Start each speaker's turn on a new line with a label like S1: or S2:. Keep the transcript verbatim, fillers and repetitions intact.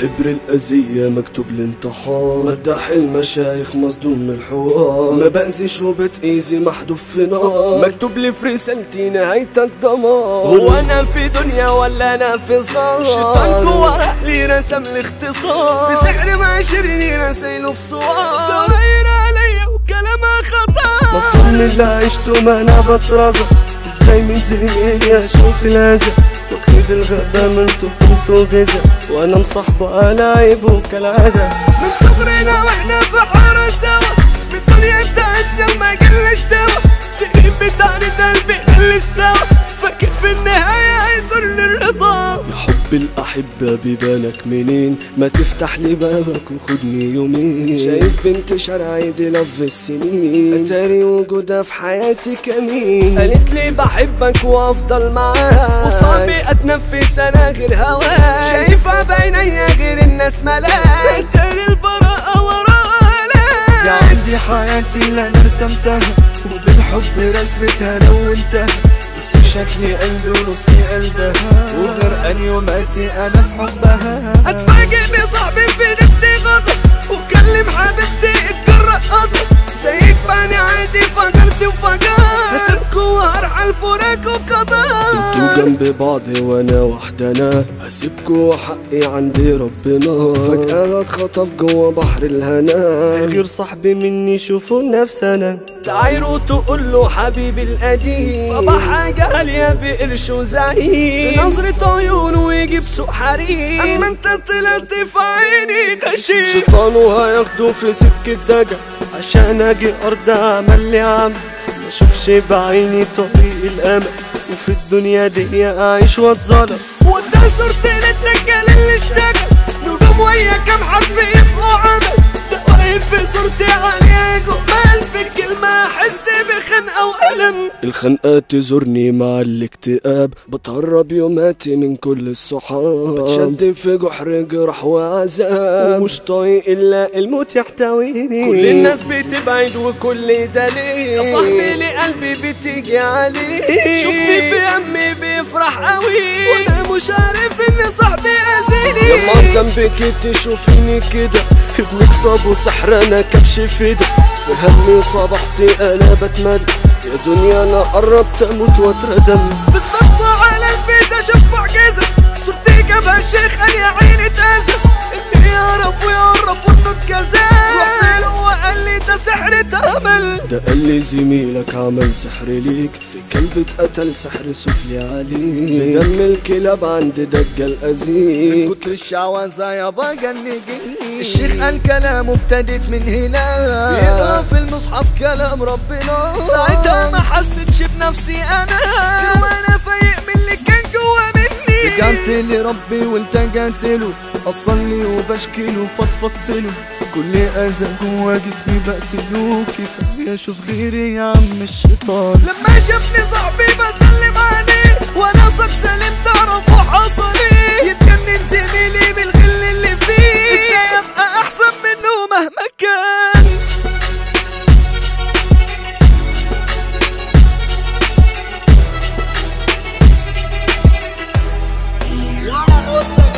S1: حبر الأذية مكتوب الانتحار، مداح المشايخ مصدوم من الحوار، ما بأذيش وبتأذي محذوف في نار، مكتوب لي في رسالتي نهايتك دمار.
S2: هو أنا في دنيا ولا أنا في صار؟ شيطان جوا عقلي رسم لي اختصار، في سحر معاشرني رسايله بصوار، داير عليا وكلامها خطر.
S1: مصدوم من اللي عشته ما أنا بطرزة، ازاي من زميلي اشوف الهزة، واخد الغابة من طفولته غزة، وانا مصاحبه على عيبه كالعادة.
S2: من صغرنا واحنا في حارة سوا، بالدنيا بتاعتنا ما قلش دوا، سنين بتعرض قلبي اللي استوى، فاكر في النهاية هيزورني الرضا.
S1: يا حب الأحبة بيبانك منين، ما تفتح لي بابك وخدني يومين، شايف بنت شرعي دي لف السنين، اتاري وجودها في حياتي كمين،
S2: قالت لي بحبك وافضل معاك، وصعبي اتنفس انا غير هواك، شايفها بعينيا غير الناس ملاك، اتاري البراءة وراها.
S1: يا عندي حياتي اللي انا رسمتها، وبالحب رسمتها لونتها، بس شكلي قلبي ونصي قلبها، وغرقان يوماتي انا في حبها.
S2: اتفاجئ بصاحبي في نبتي غضب، وكلم حبيبتي اتجرأ قضب، زيك باني عادي فجرت وفجر، هسيبكوا وهرحل فراق وقضاء.
S1: انتوا جنب بعض وانا وحدنا، هسيبكوا وحقي عندي ربنا، فجأة اتخطف جوا بحر الهنا، غير صاحبي مني شوفوا نفسنا.
S2: تعايروا تقول له حبيبي القديم، صباح حاجة غالية بقرش وزعيم، بنظرة عيونه ويجيب سوق حريم، اما انت طلعت في عيني غشيم.
S1: شيطانه هياخده في سكة دجا، عشان اجي ارض عمل لي عمل، ما اشوفش بعيني طريق الامل، وفي الدنيا دي اعيش واتظلم.
S2: وده صورتي للدجال اللي اشتكى، نجوم ويا كام حرف يبقوا عمل، ده واقف في صورتي عليها جمال، في الكلمة احس بخنقة وألم.
S1: الخنقة تزورني مع الاكتئاب، بتهرب يوماتي من كل الصحاب، بتشد في جحر جرح وعذاب، ومش طايق الا الموت يحتويني.
S2: كل الناس بتبعد وكل ده ليه، يا صاحبي لي قلبي بتيجي عليه، شوفني في همي بيفرح قوي، وانا مش عارف ان صاحبي اذيني.
S1: يلا ذنبك تشوفيني كده، ابنك صاب وسحر انا كبش فدا، في همي صبحتي انا بتمد، يا دنيا انا قربت اموت واتردم.
S2: بالصدفة على الفيزا شوف معجزة، صرتي جابها الشيخ قال يا عيني اتأذى، اللي يعرف ويعرف انه اتكذب، رحت له وقال لي ده سحر اتعمل،
S1: ده قال لي زميلك عمل سحر ليك، في كلب اتقتل سحر سفلي عليك، بدم الكلاب عند دجال أذيك،
S2: من كتر الشعوذة يابا جني جني. الشيخ قال كلامه ابتدت من هنا، بيقرا في المصحف كلام ربنا، ساعتها ما حسيتش بنفسي انا، غير وانا فايق من اللي كان جوا مني،
S1: رجعت لربي والتجأت له، اصلي وبشكي له فضفضت له، كل اذى جوا جسمي بقتله، كفايه اشوف غيري يا عم الشيطان.
S2: لما شافني صاحبي بسلم عليه، وانا صك سلم تعرفوا حصل ايه، يتجنن زميلي بالغل اللي فيه، ازاي ابقى احسن منه مهما كان.
S3: What's up?